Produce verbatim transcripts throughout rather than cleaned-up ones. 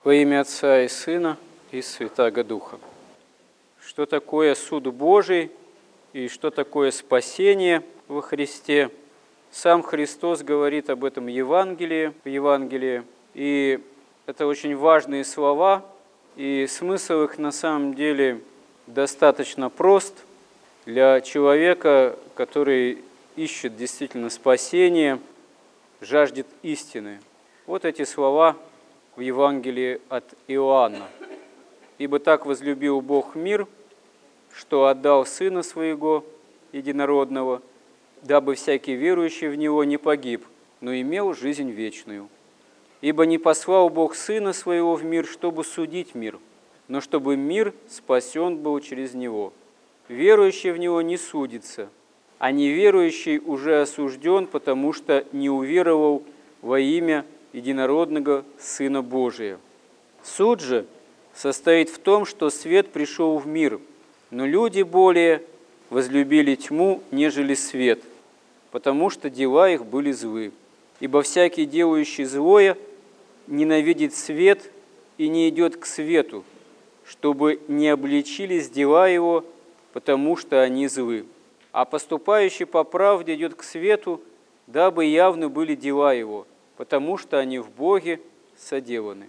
Во имя Отца и Сына и Святаго Духа. Что такое суд Божий и что такое спасение во Христе? Сам Христос говорит об этом в Евангелии, в Евангелии, и это очень важные слова, и смысл их на самом деле достаточно прост для человека, который ищет действительно спасение, жаждет истины. Вот эти слова в Евангелии от Иоанна. «Ибо так возлюбил Бог мир, что отдал Сына Своего Единородного, дабы всякий верующий в Него не погиб, но имел жизнь вечную. Ибо не послал Бог Сына Своего в мир, чтобы судить мир, но чтобы мир спасен был через Него. Верующий в Него не судится, а неверующий уже осужден, потому что не уверовал во имя Единородного Сына Божия. Суд же состоит в том, что свет пришел в мир, но люди более возлюбили тьму, нежели свет, потому что дела их были злы. Ибо всякий, делающий злое, ненавидит свет и не идет к свету, чтобы не обличились дела его, потому что они злы. А поступающий по правде идет к свету, дабы явны были дела его, потому что они в Боге соделаны».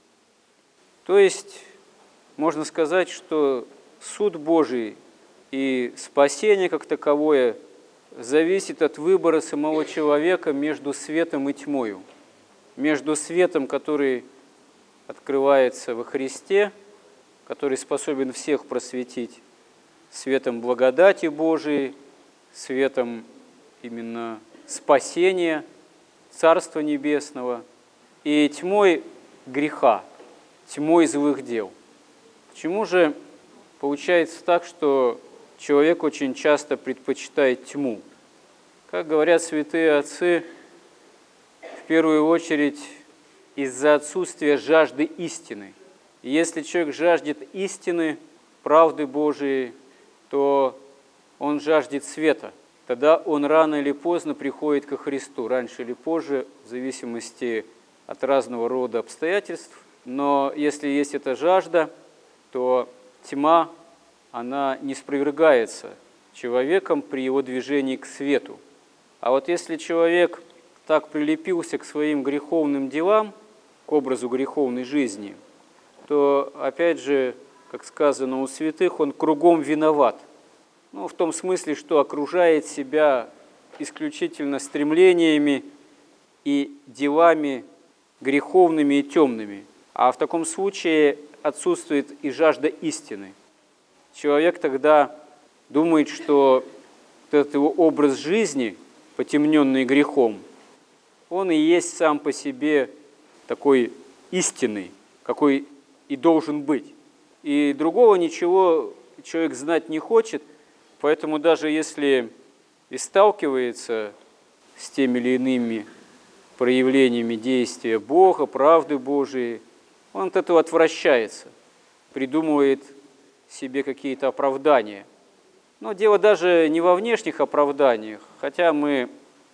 То есть, можно сказать, что суд Божий и спасение как таковое зависит от выбора самого человека между светом и тьмою. Между светом, который открывается во Христе, который способен всех просветить, светом благодати Божией, светом именно спасения, Царства Небесного, и тьмой греха, тьмой злых дел. Почему же получается так, что человек очень часто предпочитает тьму? Как говорят святые отцы, в первую очередь из-за отсутствия жажды истины. И если человек жаждет истины, правды Божией, то он жаждет света. Тогда он рано или поздно приходит ко Христу, раньше или позже, в зависимости от разного рода обстоятельств. Но если есть эта жажда, то тьма, она не спровергается человеком при его движении к свету. А вот если человек так прилепился к своим греховным делам, к образу греховной жизни, то, опять же, как сказано у святых, он кругом виноват. Ну, в том смысле, что окружает себя исключительно стремлениями и делами греховными и темными. А в таком случае отсутствует и жажда истины. Человек тогда думает, что этот его образ жизни, потемненный грехом, он и есть сам по себе такой истинный, какой и должен быть. И другого ничего человек знать не хочет, поэтому даже если и сталкивается с теми или иными проявлениями действия Бога, правды Божией, он от этого отвращается, придумывает себе какие-то оправдания. Но дело даже не во внешних оправданиях, хотя мы,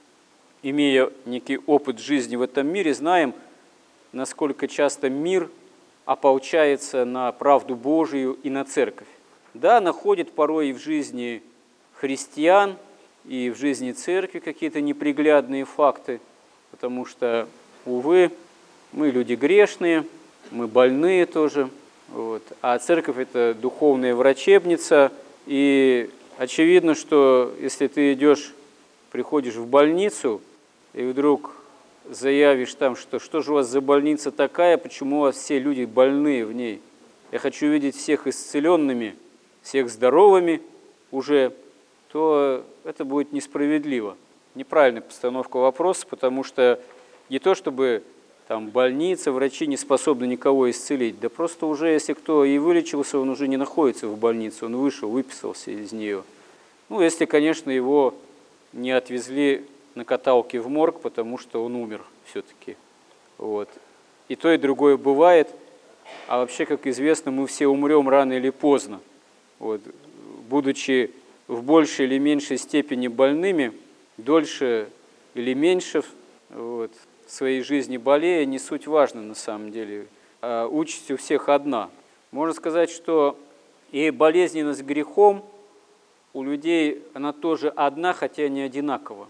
имея некий опыт жизни в этом мире, знаем, насколько часто мир ополчается на правду Божию и на церковь. Да, находит порой и в жизни христиан, и в жизни церкви какие-то неприглядные факты, потому что, увы, мы люди грешные, мы больные тоже, вот. А церковь – это духовная врачебница, и очевидно, что если ты идешь, приходишь в больницу, и вдруг заявишь там, что что же у вас за больница такая, почему у вас все люди больные в ней, я хочу видеть всех исцеленными, всех здоровыми уже, то это будет несправедливо. Неправильная постановка вопроса, потому что не то чтобы там больница, врачи не способны никого исцелить, да просто уже если кто и вылечился, он уже не находится в больнице, он вышел, выписался из нее. Ну, если, конечно, его не отвезли на каталке в морг, потому что он умер все-таки. Вот. И то, и другое бывает, а вообще, как известно, мы все умрем рано или поздно. Вот. Будучи в большей или меньшей степени больными, дольше или меньше вот, в своей жизни болея, не суть важно на самом деле. а участь у всех одна. Можно сказать, что и болезненность грехом у людей, она тоже одна, хотя не одинакова.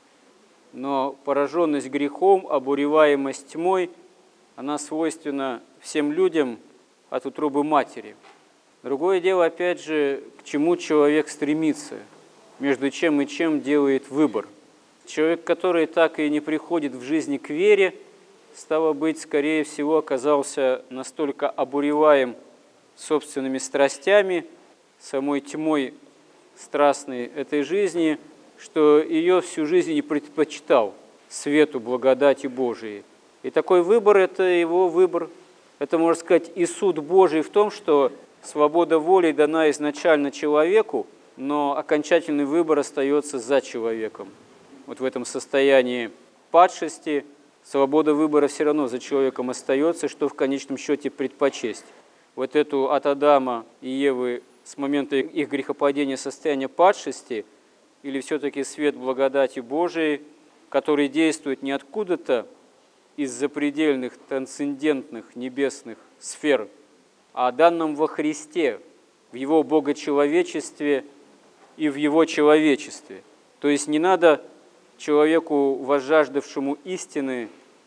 Но пораженность грехом, обуреваемость тьмой, она свойственна всем людям от утробы матери. Другое дело, опять же, к чему человек стремится, между чем и чем делает выбор. Человек, который так и не приходит в жизни к вере, стало быть, скорее всего, оказался настолько обуреваем собственными страстями, самой тьмой страстной этой жизни, что ее всю жизнь не предпочитал свету благодати Божией. И такой выбор – это его выбор. Это, можно сказать, и суд Божий в том, что свобода воли дана изначально человеку, но окончательный выбор остается за человеком. Вот в этом состоянии падшести свобода выбора все равно за человеком остается, что в конечном счете предпочесть. Вот эту от Адама и Евы с момента их грехопадения состояние падшести или все-таки свет благодати Божией, который действует не откуда-то из запредельных, трансцендентных, небесных сфер, а о данном во Христе, в Его богочеловечестве и в Его человечестве. То есть не надо человеку, возжаждавшему истины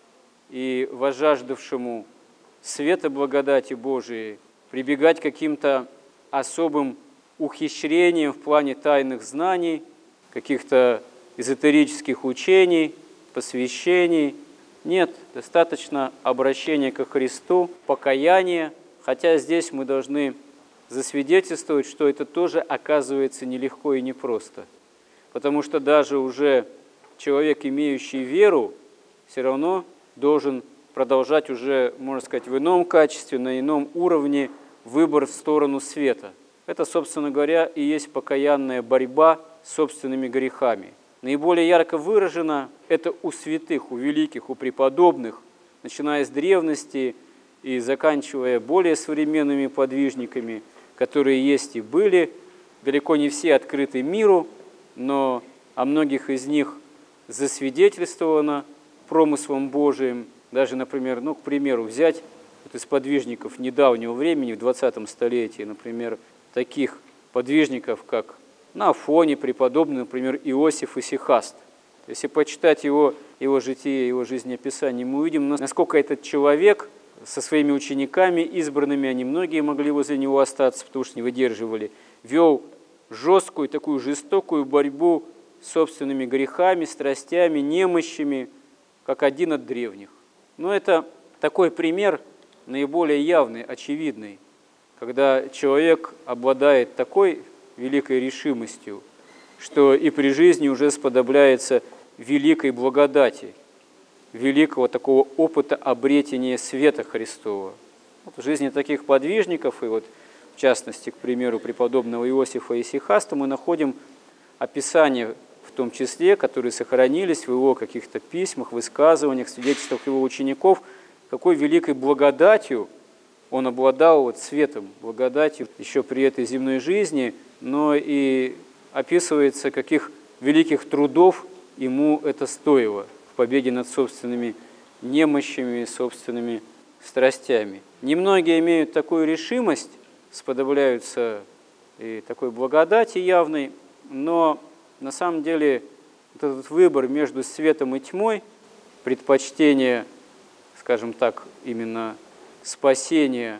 и возжаждавшему света благодати Божией, прибегать к каким-то особым ухищрениям в плане тайных знаний, каких-то эзотерических учений, посвящений. Нет, достаточно обращения ко Христу, покаяния, хотя здесь мы должны засвидетельствовать, что это тоже оказывается нелегко и непросто. Потому что даже уже человек, имеющий веру, все равно должен продолжать уже, можно сказать, в ином качестве, на ином уровне выбор в сторону света. Это, собственно говоря, и есть покаянная борьба с собственными грехами. Наиболее ярко выражено это у святых, у великих, у преподобных, начиная с древности и заканчивая более современными подвижниками, которые есть и были, далеко не все открыты миру, но о многих из них засвидетельствовано промыслом Божиим. Даже, например, ну, к примеру, взять вот из подвижников недавнего времени, в двадцатом столетии, например, таких подвижников, как на Афоне преподобный, например, Иосиф Исихаст. Если почитать его, его житие, его жизнеописание, мы увидим, насколько этот человек со своими учениками избранными, они многие могли возле него остаться, потому что не выдерживали, вел жесткую, такую жестокую борьбу с собственными грехами, страстями, немощами, как один от древних. Но это такой пример наиболее явный, очевидный, когда человек обладает такой великой решимостью, что и при жизни уже сподобляется великой благодати, великого такого опыта обретения света Христова. Вот в жизни таких подвижников, и вот в частности, к примеру, преподобного Иосифа Исихаста, мы находим описание, в том числе, которые сохранились в его каких-то письмах, высказываниях, свидетельствах его учеников, какой великой благодатью он обладал, вот, светом, благодатью еще при этой земной жизни, но и описывается, каких великих трудов ему это стоило в победе над собственными немощами, собственными страстями. Немногие имеют такую решимость, сподобляются и такой благодати явной, но на самом деле вот этот выбор между светом и тьмой, предпочтение, скажем так, именно спасения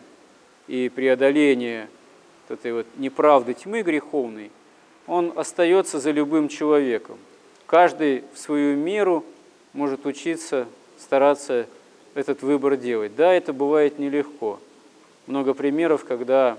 и преодоления вот этой вот неправды тьмы греховной, он остается за любым человеком. Каждый в свою меру может учиться, стараться этот выбор делать. Да, это бывает нелегко. Много примеров, когда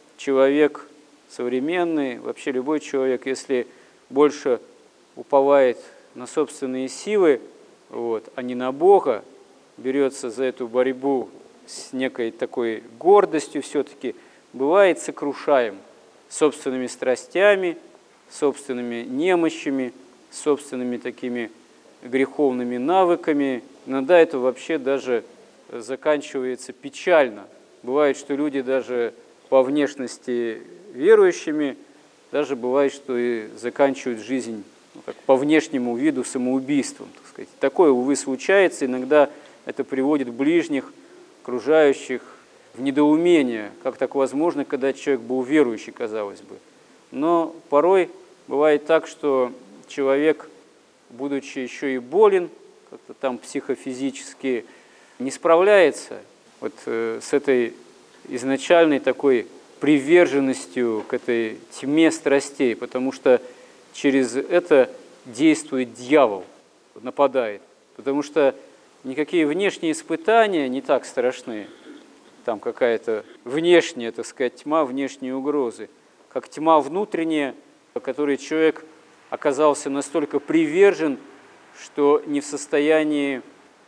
человек современный, вообще любой человек, если больше уповает на собственные силы, вот, а не на Бога, берется за эту борьбу с некой такой гордостью все-таки, бывает сокрушаем собственными страстями, собственными немощами, собственными такими греховными навыками. Иногда это вообще даже заканчивается печально. Бывает, что люди даже по внешности верующими, даже бывает, что и заканчивают жизнь, ну, как по внешнему виду самоубийством, так сказать. Такое, увы, случается. Иногда это приводит ближних, окружающих в недоумение, как так возможно, когда человек был верующий, казалось бы. Но порой бывает так, что человек, будучи еще и болен, как-то там психофизически не справляется вот э, с этой изначальной такой приверженностью к этой тьме страстей, потому что через это действует дьявол, нападает. Потому что никакие внешние испытания не так страшны, там какая-то внешняя, так сказать, тьма, внешние угрозы, как тьма внутренняя, в которой человек оказался настолько привержен, что не в состоянии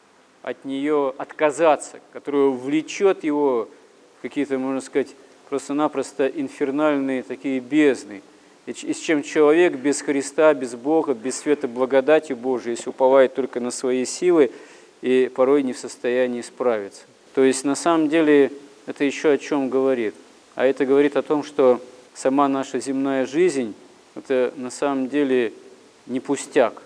от нее отказаться, которая влечет его в какие-то, можно сказать, просто-напросто инфернальные такие бездны. И с чем человек без Христа, без Бога, без света благодати Божией, если уповает только на свои силы, и порой не в состоянии справиться. То есть на самом деле это еще о чем говорит? А это говорит о том, что сама наша земная жизнь – это на самом деле не пустяк.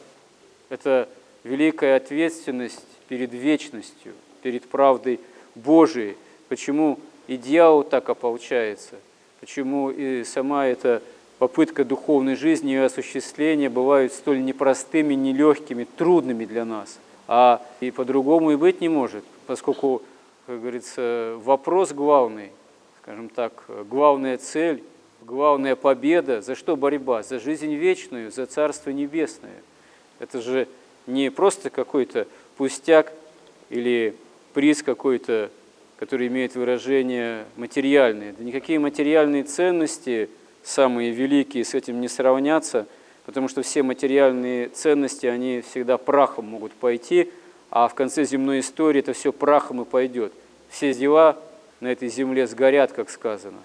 Это великая ответственность перед вечностью, перед правдой Божией. Почему и дьявол так ополчается? Почему и сама эта попытка духовной жизни и осуществления бывают столь непростыми, нелегкими, трудными для нас? А и по-другому и быть не может, поскольку, как говорится, вопрос главный, скажем так, главная цель, главная победа, за что борьба? За жизнь вечную, за Царство Небесное. Это же не просто какой-то пустяк или приз какой-то, который имеет выражение материальное. Да никакие материальные ценности, самые великие, с этим не сравнятся, потому что все материальные ценности, они всегда прахом могут пойти, а в конце земной истории это все прахом и пойдет. Все дела на этой земле сгорят, как сказано.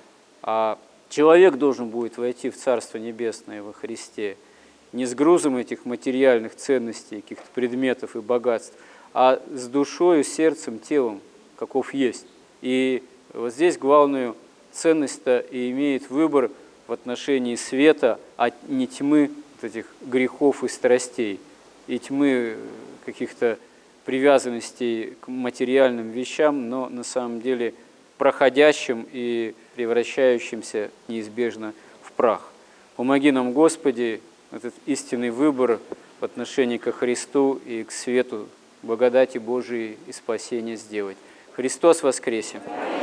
А человек должен будет войти в Царство Небесное во Христе не с грузом этих материальных ценностей, каких-то предметов и богатств, а с душою, сердцем, телом, каков есть. И вот здесь главную ценность-то и имеет выбор в отношении света, а не тьмы этих грехов и страстей, и тьмы каких-то привязанностей к материальным вещам, но на самом деле проходящим и превращающимся неизбежно в прах. Помоги нам, Господи, этот истинный выбор в отношении ко Христу и к свету благодати Божией и спасения сделать. Христос воскресе!